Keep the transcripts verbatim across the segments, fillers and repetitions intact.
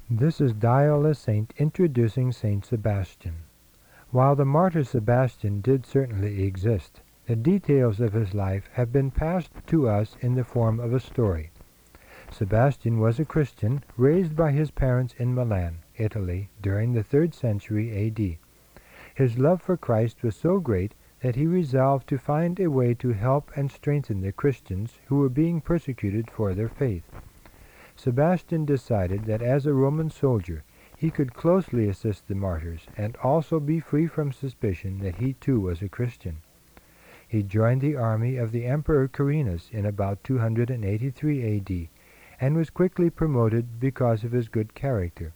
This is Dial a Saint introducing Saint Sebastian. While the martyr Sebastian did certainly exist, the details of his life have been passed to us in the form of a story. Sebastian was a Christian raised by his parents in Milan, Italy, during the third century A D. His love for Christ was so great that he resolved to find a way to help and strengthen the Christians who were being persecuted for their faith. Sebastian decided that as a Roman soldier he could closely assist the martyrs and also be free from suspicion that he too was a Christian. He joined the army of the Emperor Carinus in about two hundred eighty-three A D and was quickly promoted because of his good character.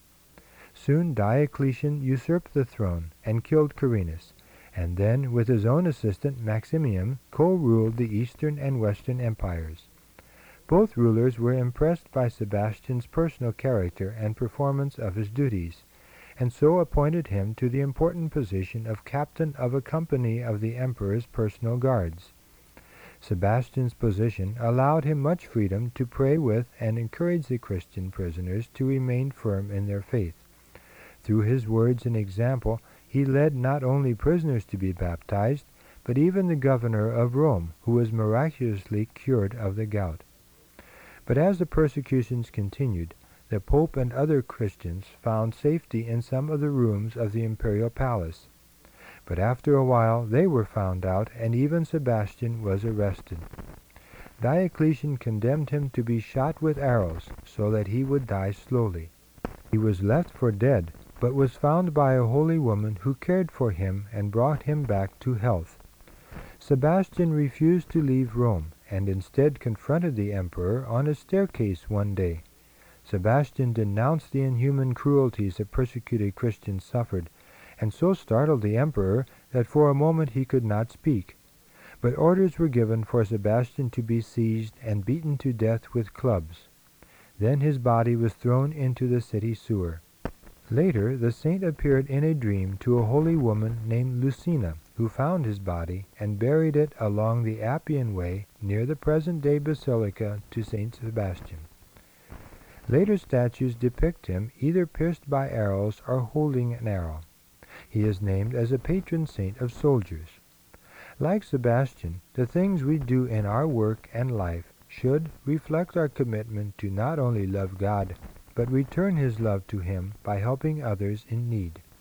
Soon Diocletian usurped the throne and killed Carinus, and then with his own assistant Maximian co-ruled the eastern and western empires. Both rulers were impressed by Sebastian's personal character and performance of his duties, and so appointed him to the important position of captain of a company of the emperor's personal guards. Sebastian's position allowed him much freedom to pray with and encourage the Christian prisoners to remain firm in their faith. Through his words and example, he led not only prisoners to be baptized, but even the governor of Rome, who was miraculously cured of the gout. But as the persecutions continued, the Pope and other Christians found safety in some of the rooms of the imperial palace. But after a while they were found out, and even Sebastian was arrested. Diocletian condemned him to be shot with arrows, so that he would die slowly. He was left for dead, but was found by a holy woman who cared for him and brought him back to health. Sebastian refused to leave Rome, and instead confronted the emperor on a staircase one day. Sebastian denounced the inhuman cruelties the persecuted Christians suffered, and so startled the emperor that for a moment he could not speak. But orders were given for Sebastian to be seized and beaten to death with clubs. Then his body was thrown into the city sewer. Later, the saint appeared in a dream to a holy woman named Lucina, who found his body and buried it along the Appian Way near the present-day Basilica to Saint Sebastian. Later statues depict him either pierced by arrows or holding an arrow. He is named as a patron saint of soldiers. Like Sebastian, the things we do in our work and life should reflect our commitment to not only love God, but return His love to Him by helping others in need.